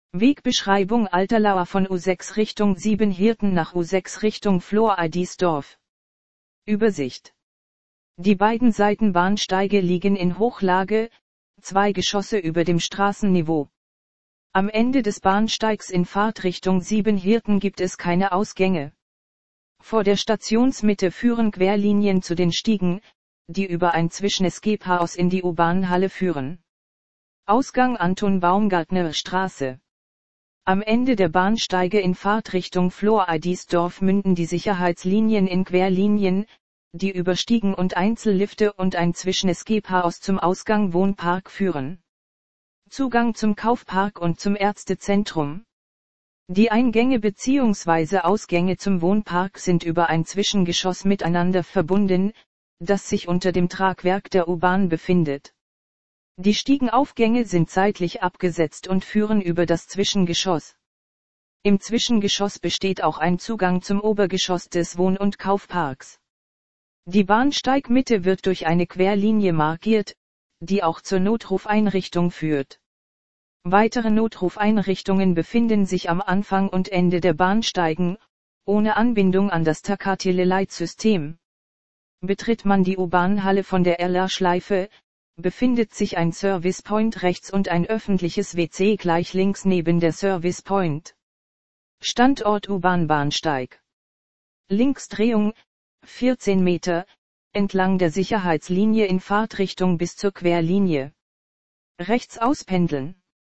Wegbeschreibung Alterlauer von U6 Richtung Siebenhirten nach U6 Richtung Flor-Eidisdorf. Übersicht. Die beiden Seitenbahnsteige liegen in Hochlage, 2 Geschosse über dem Straßenniveau. Am Ende des Bahnsteigs in Fahrtrichtung Siebenhirten gibt es keine Ausgänge. Vor der Stationsmitte führen Querlinien zu den Stiegen, die über ein Zwischeneskephaus in die U-Bahn-Halle führen. Ausgang Anton-Baumgartner-Straße. Am Ende der Bahnsteige in Fahrtrichtung Flor-Eidisdorf münden die Sicherheitslinien in Querlinien, die über Stiegen und Einzellifte und ein Zwischeneskephaus zum Ausgang Wohnpark führen. Zugang zum Kaufpark und zum Ärztezentrum. Die Eingänge bzw. Ausgänge zum Wohnpark sind über ein Zwischengeschoss miteinander verbunden, das sich unter dem Tragwerk der U-Bahn befindet. Die Stiegenaufgänge sind seitlich abgesetzt und führen über das Zwischengeschoss. Im Zwischengeschoss besteht auch ein Zugang zum Obergeschoss des Wohn- und Kaufparks. Die Bahnsteigmitte wird durch eine Querlinie markiert, die auch zur Notrufeinrichtung führt. Weitere Notrufeinrichtungen befinden sich am Anfang und Ende der Bahnsteigen, ohne Anbindung an das Takatele-Leitsystem. Betritt man die U-Bahn-Halle von der Erla-Schleife, befindet sich ein Service Point rechts und ein öffentliches WC gleich links neben der Service Point. Standort U-Bahn-Bahnsteig. Linksdrehung, 14 Meter, entlang der Sicherheitslinie in Fahrtrichtung bis zur Querlinie. Rechts auspendeln.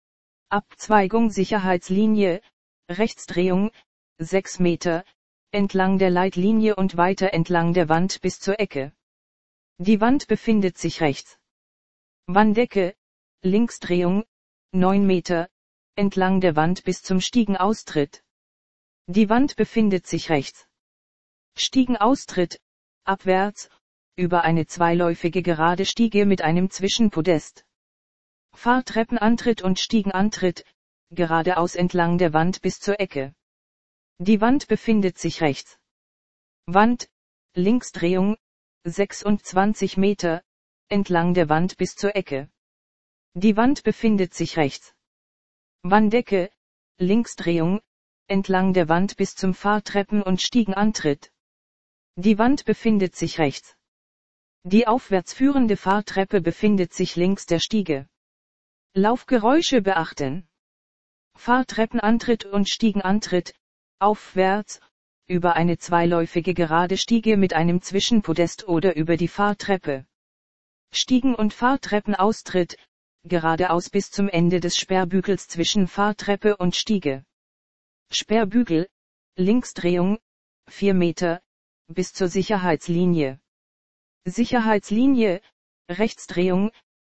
Abzweigung Sicherheitslinie, Rechtsdrehung, 6 Meter, entlang der Leitlinie und weiter entlang der Wand bis zur Ecke. Die Wand befindet sich rechts. Wanddecke, Linksdrehung, 9 Meter, entlang der Wand bis zum Stiegenaustritt. Die Wand befindet sich rechts. Stiegenaustritt, abwärts, über eine zweiläufige gerade Stiege mit einem Zwischenpodest. Fahrtreppenantritt und Stiegenantritt, geradeaus entlang der Wand bis zur Ecke. Die Wand befindet sich rechts. Wand, Linksdrehung, 26 Meter, entlang der Wand bis zur Ecke. Die Wand befindet sich rechts. Wanddecke, Linksdrehung, entlang der Wand bis zum Fahrtreppen- und Stiegenantritt. Die Wand befindet sich rechts. Die aufwärts führende Fahrtreppe befindet sich links der Stiege. Laufgeräusche beachten. Fahrtreppenantritt und Stiegenantritt, aufwärts, über eine zweiläufige gerade Stiege mit einem Zwischenpodest oder über die Fahrtreppe. Stiegen- und Fahrtreppenaustritt, geradeaus bis zum Ende des Sperrbügels zwischen Fahrtreppe und Stiege. Sperrbügel, Linksdrehung, 4 Meter, bis zur Sicherheitslinie. Sicherheitslinie, Rechtsdrehung,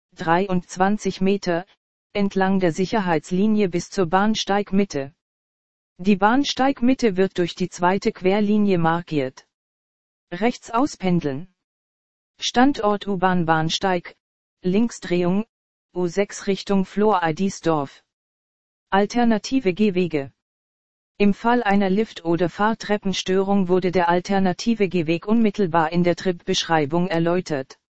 23 Meter, entlang der Sicherheitslinie bis zur Bahnsteigmitte. Die Bahnsteigmitte wird durch die zweite Querlinie markiert. Rechts auspendeln. Standort U-Bahn-Bahnsteig, Linksdrehung, U6 Richtung Flor-Eidisdorf. Alternative Gehwege. Im Fall einer Lift- oder Fahrtreppenstörung wurde der alternative Gehweg unmittelbar in der Tripbeschreibung erläutert.